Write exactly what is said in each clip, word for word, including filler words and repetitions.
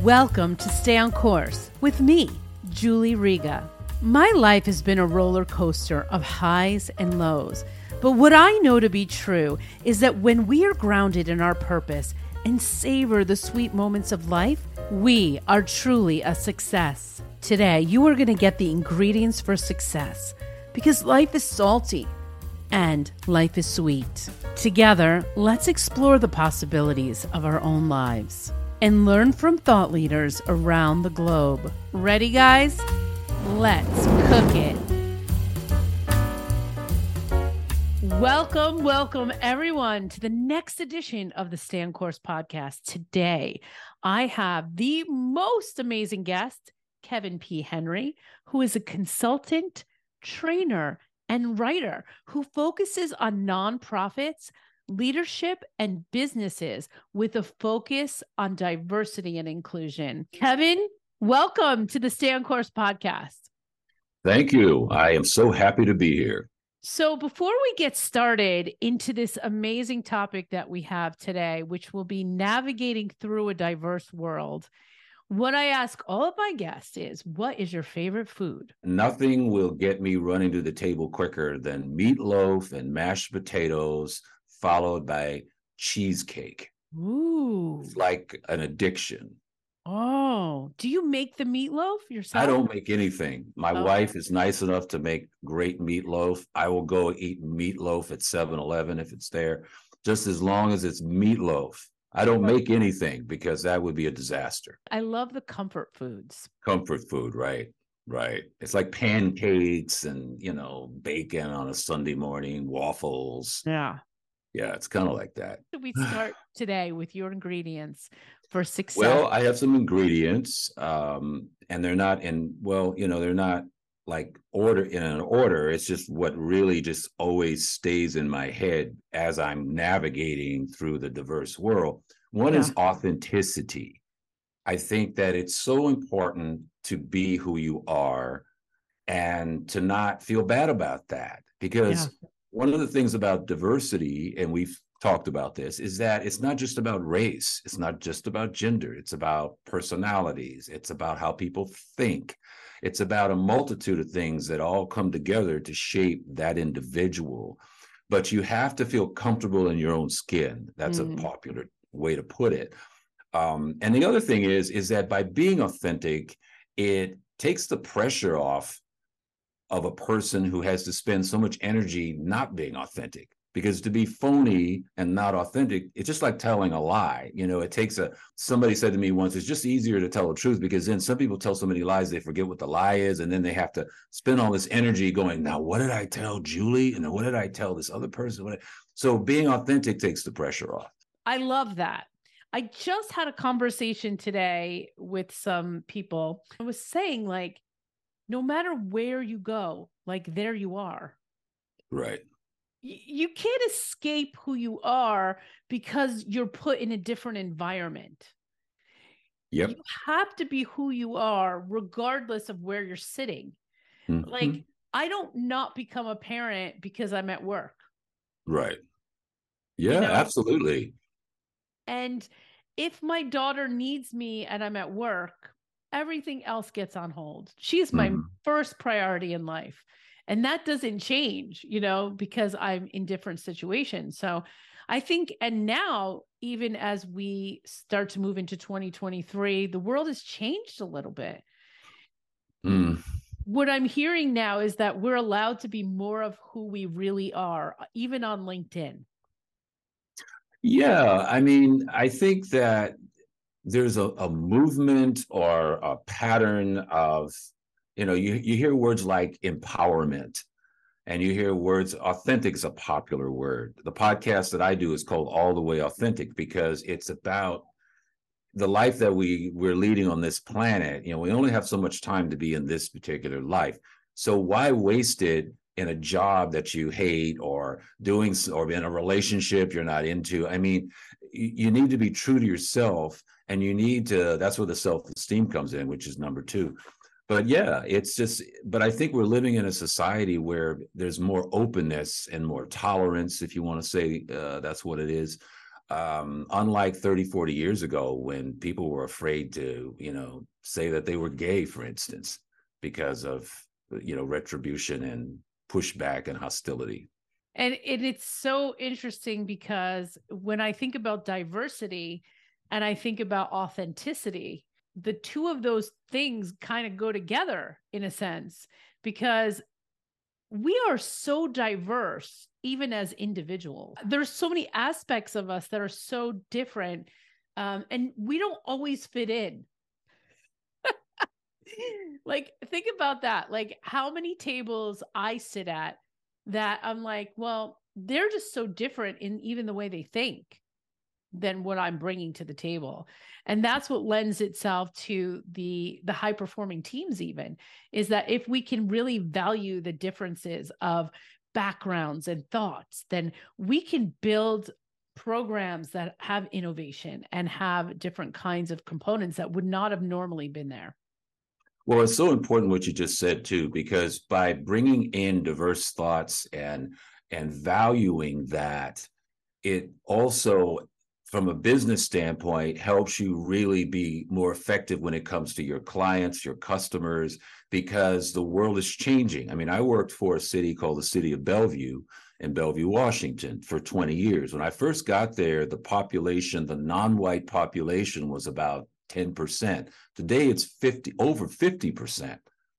Welcome to Stay on Course with me, Julie Riga. My life has been a roller coaster of highs and lows, but what I know to be true is that when we are grounded in our purpose and savor the sweet moments of life, we are truly a success. Today, you are going to get the ingredients for success because life is salty and life is sweet. Together, let's explore the possibilities of our own lives and learn from thought leaders around the globe. Ready, guys? Let's cook it. Welcome, welcome everyone to the next edition of the Stay on Course podcast. Today, I have the most amazing guest, Kevin P. Henry, who is a consultant, trainer, and writer who focuses on nonprofits, leadership, and businesses with a focus on diversity and inclusion. Kevin, welcome to the Stay on Course podcast. Thank you. I am so happy to be here. So before we get started into this amazing topic that we have today, which will be navigating through a diverse world, what I ask all of my guests is, what is your favorite food? Nothing will get me running to the table quicker than meatloaf and mashed potatoes, followed by cheesecake. Ooh. It's like an addiction. Oh, do you make the meatloaf yourself? I don't make anything. My Okay. wife is nice enough to make great meatloaf. I will go eat meatloaf at seven eleven if it's there, just as long as it's meatloaf. I don't make anything because that would be a disaster. I love the comfort foods. Comfort food, right? Right. It's like pancakes and, you know, bacon on a Sunday morning, waffles. Yeah. Yeah, it's kind of like that. So we start today with your ingredients for success. Well, I have some ingredients, um, and they're not in, well, you know, they're not like order in an order. It's just what really just always stays in my head as I'm navigating through the diverse world. One Yeah. is authenticity. I think that it's so important to be who you are and to not feel bad about that, because Yeah. one of the things about diversity, and we've talked about this, is that it's not just about race. It's not just about gender. It's about personalities. It's about how people think. It's about a multitude of things that all come together to shape that individual. But you have to feel comfortable in your own skin. That's Mm. a popular way to put it. Um, and the other thing is, is that by being authentic, it takes the pressure off of a person who has to spend so much energy not being authentic. Because to be phony and not authentic, it's just like telling a lie. You know, it takes a, somebody said to me once, it's just easier to tell the truth, because then some people tell so many lies, they forget what the lie is. And then they have to spend all this energy going, now, what did I tell Julie? And then what did I tell this other person? What? So being authentic takes the pressure off. I love that. I just had a conversation today with some people. I was saying, like, no matter where you go, like, there you are. Right. Y- You can't escape who you are because you're put in a different environment. Yep. You have to be who you are, regardless of where you're sitting. Mhm. Like, I don't not become a parent because I'm at work. Right. Yeah, You know? absolutely. And if my daughter needs me and I'm at work, everything else gets on hold. She's my Mhm. first priority in life. And that doesn't change, you know, because I'm in different situations. So I think, and now, even as we start to move into twenty twenty-three, the world has changed a little bit. Mm. What I'm hearing now is that we're allowed to be more of who we really are, even on LinkedIn. Yeah, I mean, I think that there's a, a movement or a pattern of, you know, you, you hear words like empowerment, and you hear words, authentic is a popular word. The podcast that I do is called All the Way Authentic, because it's about the life that we we're leading on this planet. You know, we only have so much time to be in this particular life. So why waste it in a job that you hate, or doing, or in a relationship you're not into? I mean, you, you need to be true to yourself, and you need to, that's where the self-esteem comes in, which is number two. But yeah, it's just, but I think we're living in a society where there's more openness and more tolerance, if you want to say uh, that's what it is. Um, unlike thirty, forty years ago, when people were afraid to, you know, say that they were gay, for instance, because of, you know, retribution and pushback and hostility. And it, it's so interesting because when I think about diversity and I think about authenticity, the two of those things kind of go together in a sense, because we are so diverse, even as individuals. There's so many aspects of us that are so different, um, and we don't always fit in. Like, think about that. Like, how many tables I sit at that I'm like, well, they're just so different in even the way they think than what I'm bringing to the table. And that's what lends itself to the the high performing teams, even, is that if we can really value the differences of backgrounds and thoughts, then we can build programs that have innovation and have different kinds of components that would not have normally been there. Well, it's so important what you just said too, because by bringing in diverse thoughts and and valuing that, it also, from a business standpoint, helps you really be more effective when it comes to your clients, your customers, because the world is changing. I mean, I worked for a city called the City of Bellevue in Bellevue, Washington for twenty years. When I first got there, the population, the non-white population, was about ten percent. Today it's fifty, over fifty percent.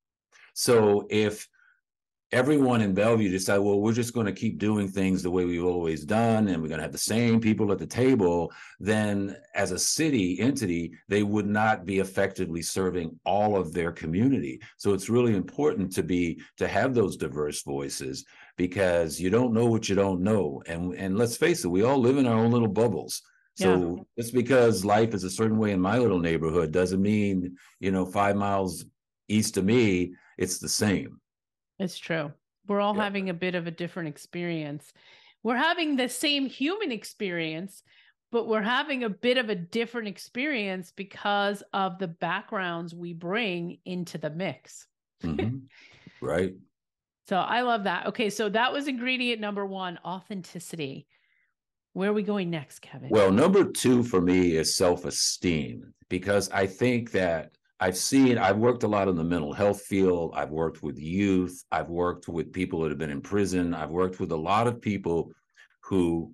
So if everyone in Bellevue decided, well, we're just going to keep doing things the way we've always done, and we're going to have the same people at the table, then as a city entity, they would not be effectively serving all of their community. So it's really important to be, to have those diverse voices, because you don't know what you don't know. And, and let's face it, we all live in our own little bubbles. So yeah. Just because life is a certain way in my little neighborhood doesn't mean, you know, five miles east of me, it's the same. It's true. We're all yeah. having a bit of a different experience. We're having the same human experience, but we're having a bit of a different experience because of the backgrounds we bring into the mix. Mm-hmm. Right. So I love that. Okay. So that was ingredient number one, authenticity. Where are we going next, Kevin? Well, number two for me is self-esteem, because I think that I've seen, I've worked a lot in the mental health field. I've worked with youth. I've worked with people that have been in prison. I've worked with a lot of people who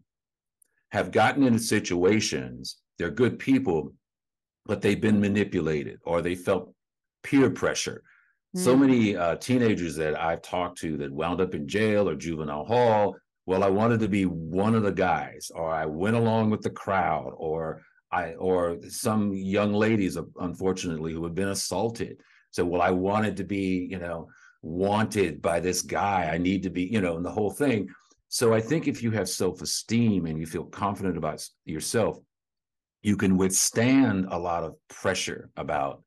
have gotten into situations. They're good people, but they've been manipulated, or they felt peer pressure. Mm. So many uh, teenagers that I've talked to that wound up in jail or juvenile hall. Well, I wanted to be one of the guys, or I went along with the crowd, or I, or some young ladies, unfortunately, who had been assaulted. So, well, I wanted to be, you know, wanted by this guy. I need to be, you know, and the whole thing. So I think if you have self-esteem and you feel confident about yourself, you can withstand a lot of pressure about,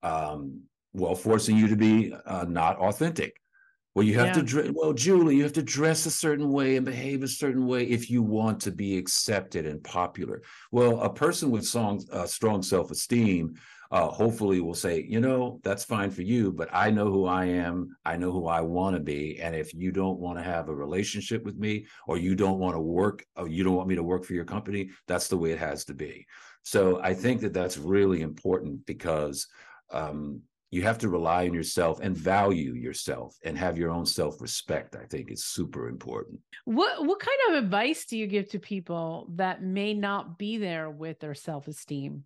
um, well, forcing you to be uh, not authentic. Well, you have yeah. to dress, well, Julie, you have to dress a certain way and behave a certain way if you want to be accepted and popular. Well, a person with strong, uh, strong self-esteem uh, hopefully will say, you know, that's fine for you, but I know who I am. I know who I want to be. And if you don't want to have a relationship with me, or you don't want to work, or you don't want me to work for your company, that's the way it has to be. So I think that that's really important, because um, you have to rely on yourself and value yourself and have your own self-respect. I think is super important. What what kind of advice do you give to people that may not be there with their self-esteem?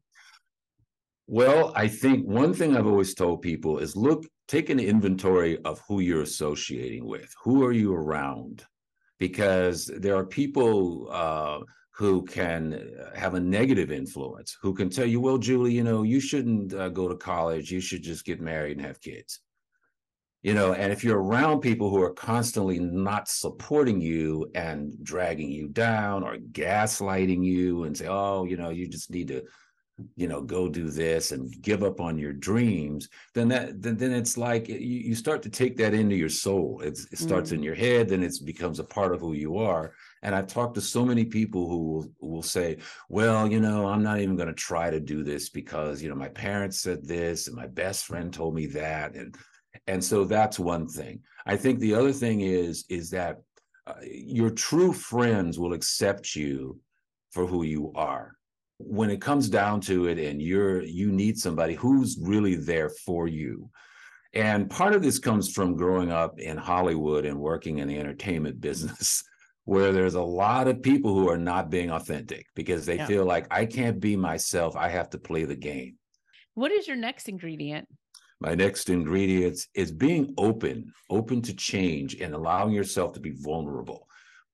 Well, I think one thing I've always told people is, look, take an inventory of who you're associating with. Who are you around? Because there are people uh, who can have a negative influence, who can tell you, well, Julie, you know, you shouldn't uh, go to college. You should just get married and have kids. You know, and if you're around people who are constantly not supporting you and dragging you down or gaslighting you and say, oh, you know, you just need to, you know, go do this and give up on your dreams, then that then, then it's like you, you start to take that into your soul. It's, it starts mm. in your head, then it becomes a part of who you are. And I've talked to so many people who will, who will say, well, you know, I'm not even going to try to do this because, you know, my parents said this and my best friend told me that. And and so that's one thing. I think the other thing is, is that uh, your true friends will accept you for who you are. When it comes down to it and you're you need somebody who's really there for you. And part of this comes from growing up in Hollywood and working in the entertainment business, where there's a lot of people who are not being authentic because they Yeah. feel like I can't be myself. I have to play the game. What is your next ingredient? My next ingredient is being open, open to change and allowing yourself to be vulnerable.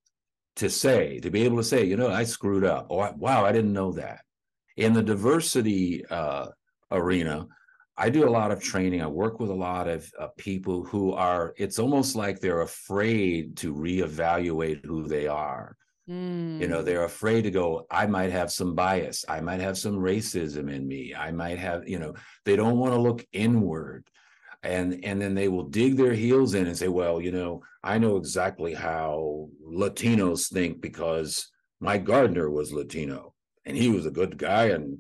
To say, to be able to say, you know, I screwed up. Oh, I, wow, I didn't know that. In the diversity uh, arena, I do a lot of training. I work with a lot of uh, people who are, it's almost like they're afraid to reevaluate who they are. Mm. You know, they're afraid to go, I might have some bias. I might have some racism in me. I might have, you know, they don't want to look inward. And, and then they will dig their heels in and say, well, you know, I know exactly how Latinos think because my gardener was Latino and he was a good guy. And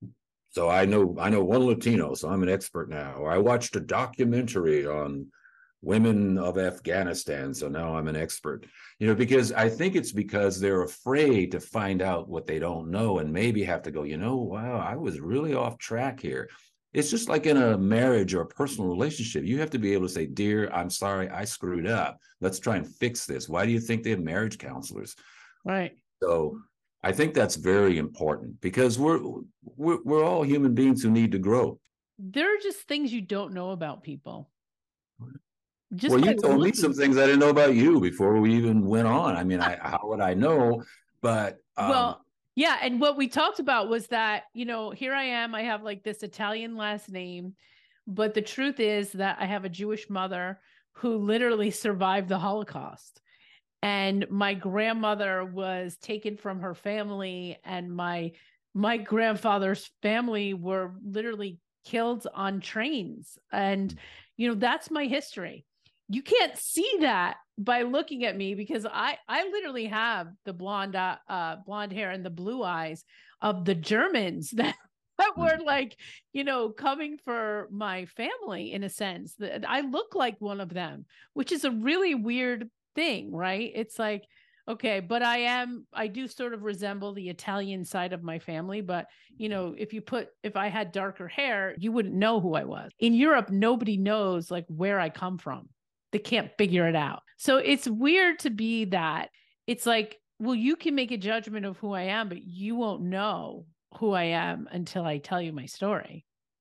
so I know, I know one Latino, so I'm an expert now. Or I watched a documentary on women of Afghanistan, so now I'm an expert. You know, because I think it's because they're afraid to find out what they don't know and maybe have to go, you know, wow, I was really off track here. It's just like in a marriage or a personal relationship. You have to be able to say, dear, I'm sorry, I screwed up. Let's try and fix this. Why do you think they have marriage counselors? Right. So I think that's very important because we're, we're, we're all human beings who need to grow. There are just things you don't know about people. Just well, you by told me looking. some things I didn't know about you before we even went on. I mean, I, how would I know? But um, well, yeah. And what we talked about was that, you know, here I am, I have like this Italian last name, but the truth is that I have a Jewish mother who literally survived the Holocaust. And my grandmother was taken from her family, and my my grandfather's family were literally killed on trains. And, you know, that's my history. You can't see that by looking at me because I, I literally have the blonde, uh, uh, blonde hair and the blue eyes of the Germans that, that were like, you know, coming for my family in a sense. That I look like one of them, which is a really weird thing, right? It's like, okay, but I am, I do sort of resemble the Italian side of my family. But, you know, if you put, if I had darker hair, you wouldn't know who I was. In Europe, nobody knows like where I come from. They can't figure it out. So it's weird to be that. It's like, well, you can make a judgment of who I am, but you won't know who I am until I tell you my story.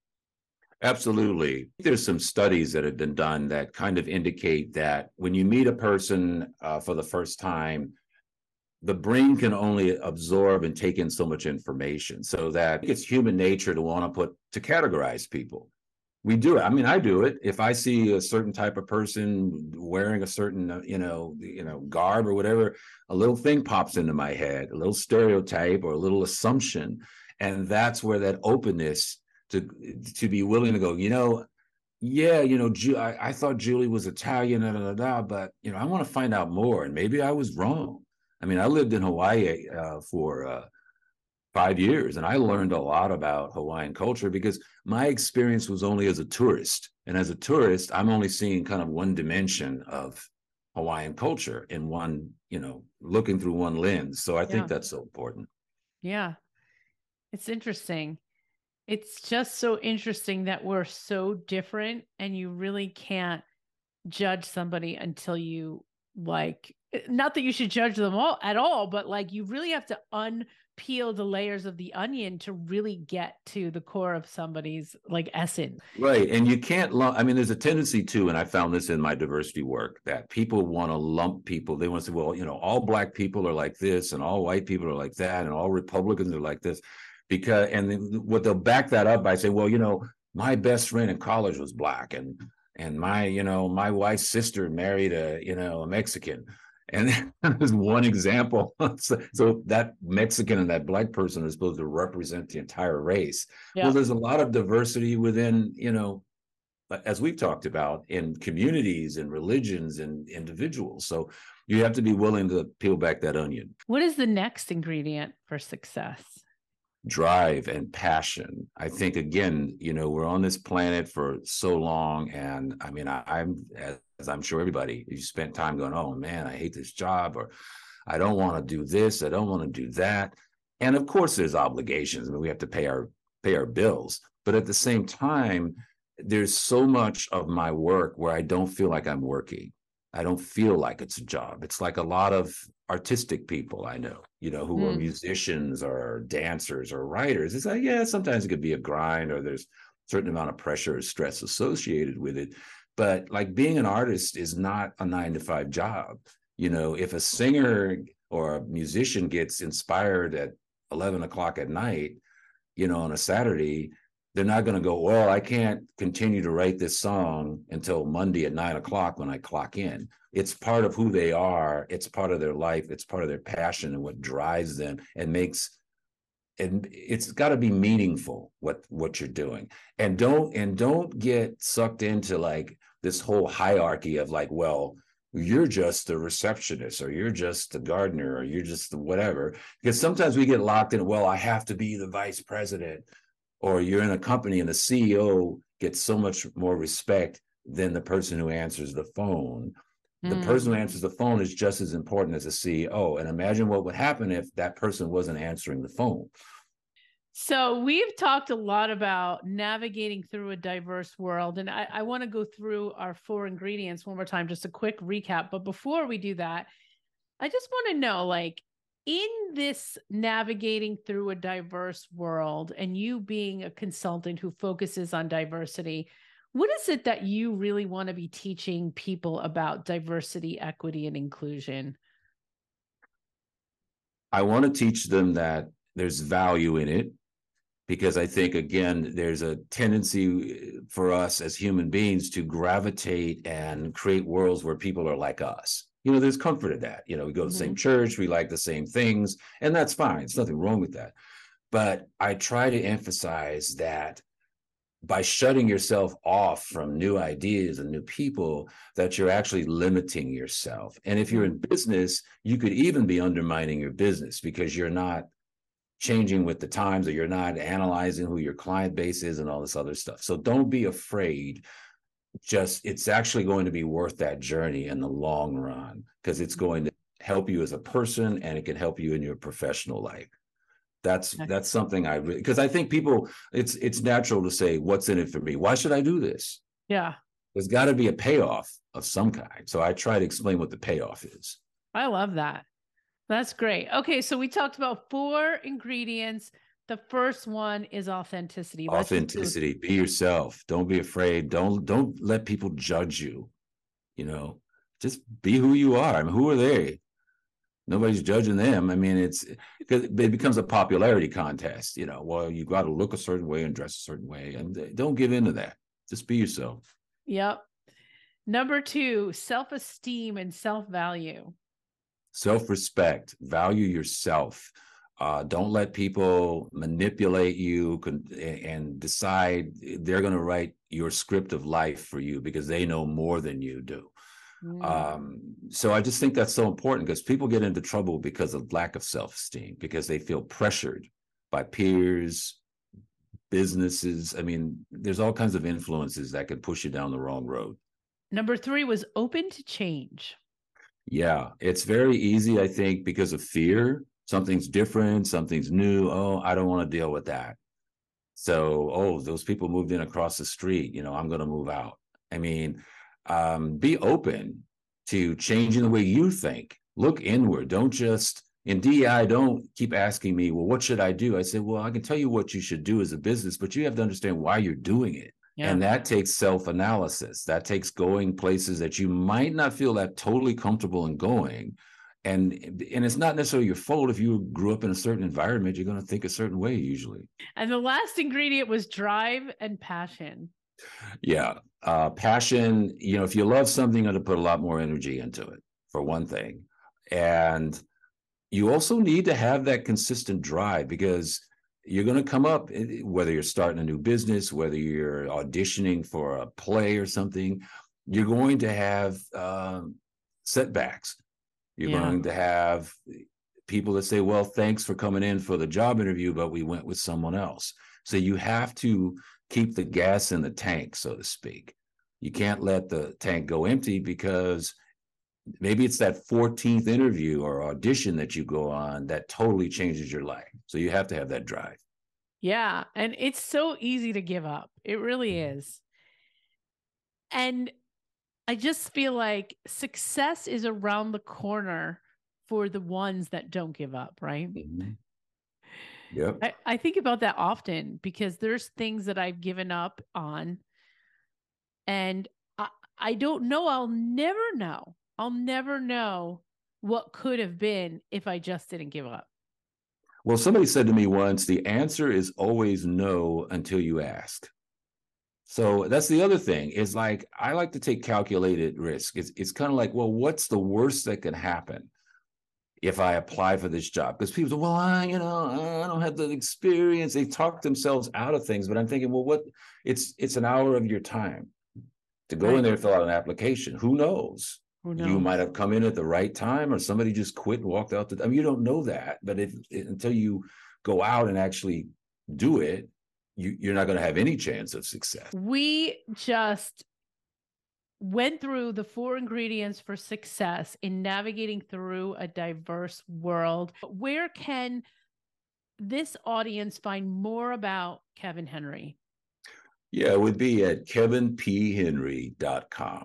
Absolutely. There's some studies that have been done that kind of indicate that when you meet a person uh, for the first time, the brain can only absorb and take in so much information, so that it's human nature to want to put, to categorize people. We do it. I mean, I do it. If I see a certain type of person wearing a certain, you know, you know, garb or whatever, a little thing pops into my head, a little stereotype or a little assumption. And that's where that openness to to be willing to go, you know, yeah, you know, Ju- I, I thought Julie was Italian, da, da, da, da, but, you know, I want to find out more. And maybe I was wrong. I mean, I lived in Hawaii uh, for uh, five years, and I learned a lot about Hawaiian culture because my experience was only as a tourist. And as a tourist, I'm only seeing kind of one dimension of Hawaiian culture in one, you know, looking through one lens. So I think Yeah. that's so important. Yeah. It's interesting. It's just so interesting that we're so different, and you really can't judge somebody until you like, not that you should judge them all at all, but like you really have to unpeel the layers of the onion to really get to the core of somebody's like essence. Right. And you can't lump, I mean, there's a tendency to, and I found this in my diversity work, that people want to lump people. They want to say, well, you know, all Black people are like this, and all white people are like that, and all Republicans are like this. Because, and then what they'll back that up by saying, well, you know, my best friend in college was Black, and and my, you know, my wife's sister married a, you know, a Mexican. And there's one example. so, so that Mexican and that Black person are supposed to represent the entire race. Yeah. Well, there's a lot of diversity within, you know, as we've talked about, in communities and religions and individuals. So you have to be willing to peel back that onion. What is the next ingredient for success? Drive and passion. I think, again, you know, we're on this planet for so long. And I mean, I, I'm, as I'm sure everybody, you spent time going, oh man, I hate this job, or I don't want to do this, I don't want to do that. And of course, there's obligations. I mean, we have to pay our pay our bills. But at the same time, there's so much of my work where I don't feel like I'm working. I don't feel like it's a job. It's like a lot of artistic people I know, you know, who mm. are musicians or dancers or writers. It's like, yeah, sometimes it could be a grind, or there's a certain amount of pressure or stress associated with it. But like being an artist is not a nine to five job. You know, if a singer or a musician gets inspired at eleven o'clock at night, you know, on a Saturday, they're not going to go, well, I can't continue to write this song until Monday at nine o'clock when I clock in. It's part of who they are. It's part of their life. It's part of their passion and what drives them and makes, and it's got to be meaningful what, what you're doing. And don't, and don't get sucked into like this whole hierarchy of like, well, you're just the receptionist, or you're just the gardener, or you're just the whatever. Because sometimes we get locked in, well, I have to be the vice president. Or you're in a company and the C E O gets so much more respect than the person who answers the phone. Mm. The person who answers the phone is just as important as the C E O. And imagine what would happen if that person wasn't answering the phone. So we've talked a lot about navigating through a diverse world. And I, I want to go through our four ingredients one more time, just a quick recap. But before we do that, I just want to know, like, in this navigating through a diverse world and you being a consultant who focuses on diversity, what is it that you really want to be teaching people about diversity, equity, and inclusion? I want to teach them that there's value in it, because I think, again, there's a tendency for us as human beings to gravitate and create worlds where people are like us. You know, there's comfort in that. You know, we go to the mm-hmm. same church, we like the same things, and that's fine. There's nothing wrong with that. But I try to emphasize that by shutting yourself off from new ideas and new people, that you're actually limiting yourself. And if you're in business, you could even be undermining your business because you're not changing with the times, or you're not analyzing who your client base is and all this other stuff. So don't be afraid. Just, it's actually going to be worth that journey in the long run, because it's going to help you as a person and it can help you in your professional life. That's that's something I really, because I think people, it's it's natural to say, what's in it for me? Why should I do this? Yeah. There's got to be a payoff of some kind. So I try to explain what the payoff is. I love that. That's great. Okay, so we talked about four ingredients. The first one is authenticity. Let's authenticity. Be yourself. Don't be afraid. Don't don't let people judge you. You know, just be who you are. I mean, who are they? Nobody's judging them. I mean, it's because it becomes a popularity contest. You know, well, you got to look a certain way and dress a certain way, and don't give in to that. Just be yourself. Yep. Number two, self-esteem and self-value. Self-respect. Value yourself. Uh, don't let people manipulate you and decide they're going to write your script of life for you because they know more than you do. Mm. Um, so I just think that's so important, because people get into trouble because of lack of self-esteem, because they feel pressured by peers, businesses. I mean, there's all kinds of influences that could push you down the wrong road. Number three was open to change. Yeah, it's very easy, I think, because of fear. Something's different, something's new. Oh, I don't want to deal with that. So, oh, those people moved in across the street. You know, I'm going to move out. I mean, um, be open to changing the way you think. Look inward. Don't just, in D E I, don't keep asking me, well, what should I do? I say, well, I can tell you what you should do as a business, but you have to understand why you're doing it. Yeah. And that takes self-analysis. That takes going places that you might not feel that totally comfortable in going. And, and it's not necessarily your fault. If you grew up in a certain environment, you're going to think a certain way usually. And the last ingredient was drive and passion. Yeah. Uh, passion, you know, if you love something, you're going to put a lot more energy into it, for one thing. And you also need to have that consistent drive, because you're going to come up, whether you're starting a new business, whether you're auditioning for a play or something, you're going to have um, setbacks. You're yeah. going to have people that say, well, thanks for coming in for the job interview, but we went with someone else. So you have to keep the gas in the tank, so to speak. You can't let the tank go empty, because maybe it's that fourteenth interview or audition that you go on that totally changes your life. So you have to have that drive. Yeah. And it's so easy to give up. It really is. And I just feel like success is around the corner for the ones that don't give up, right? Mm-hmm. Yep. I, I think about that often because there's things that I've given up on, and I, I don't know. I'll never know. I'll never know what could have been if I just didn't give up. Well, somebody said to me once, the answer is always no until you ask. So that's the other thing is like, I like to take calculated risk. It's, it's kind of like, well, what's the worst that can happen if I apply for this job? Because people say, well, I, you know, I don't have the experience. They talk themselves out of things, but I'm thinking, well, what it's, it's an hour of your time to go right in there and fill out an application. Who knows? Who knows? You might have come in at the right time, or somebody just quit and walked out the, I mean, you don't know that, but if, until you go out and actually do it, you, you're not going to have any chance of success. We just went through the four ingredients for success in navigating through a diverse world. Where can this audience find more about Kevin Henry? Yeah, it would be at kevin p henry dot com.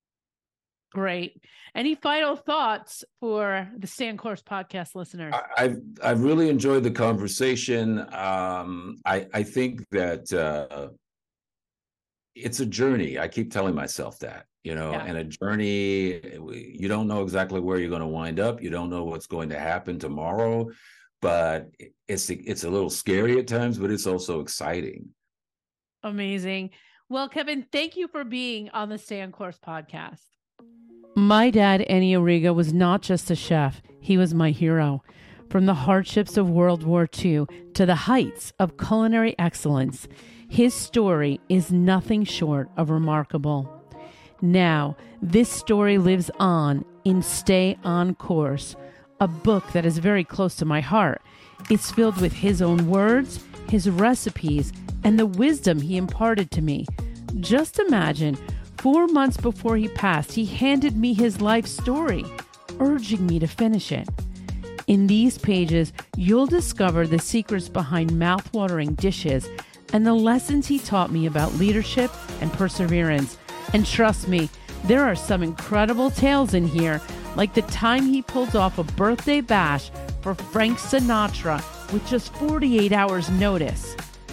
Great. Any final thoughts for the Stay on Course podcast listeners? I've I've really enjoyed the conversation. Um, I I think that uh, it's a journey. I keep telling myself that, you know, yeah. and a journey. You don't know exactly where you're going to wind up. You don't know what's going to happen tomorrow, but it's it's a little scary at times, but it's also exciting. Amazing. Well, Kevin, thank you for being on the Stay on Course podcast. My dad, Ennio Riga, was not just a chef. He was my hero. From the hardships of World War Two to the heights of culinary excellence, his story is nothing short of remarkable. Now, this story lives on in Stay on Course, a book that is very close to my heart. It's filled with his own words, his recipes, and the wisdom he imparted to me. Just imagine, four months before he passed, he handed me his life story, urging me to finish it. In these pages, you'll discover the secrets behind mouth-watering dishes and the lessons he taught me about leadership and perseverance. And trust me, there are some incredible tales in here, like the time he pulled off a birthday bash for Frank Sinatra with just forty-eight hours notice.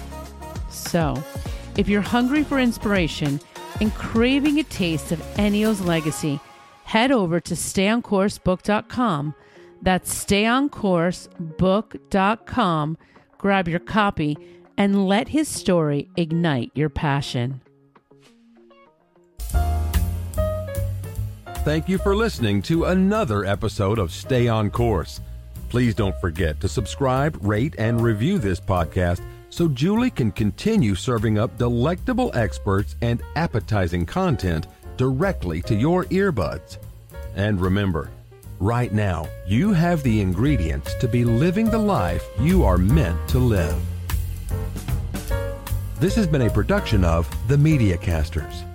So, if you're hungry for inspiration and craving a taste of Ennio's legacy, head over to stay on course book dot com. That's stay on course book dot com. Grab your copy and let his story ignite your passion. Thank you for listening to another episode of Stay on Course. Please don't forget to subscribe, rate, and review this podcast so Julie can continue serving up delectable experts and appetizing content directly to your earbuds. And remember, right now, you have the ingredients to be living the life you are meant to live. This has been a production of The Media Casters.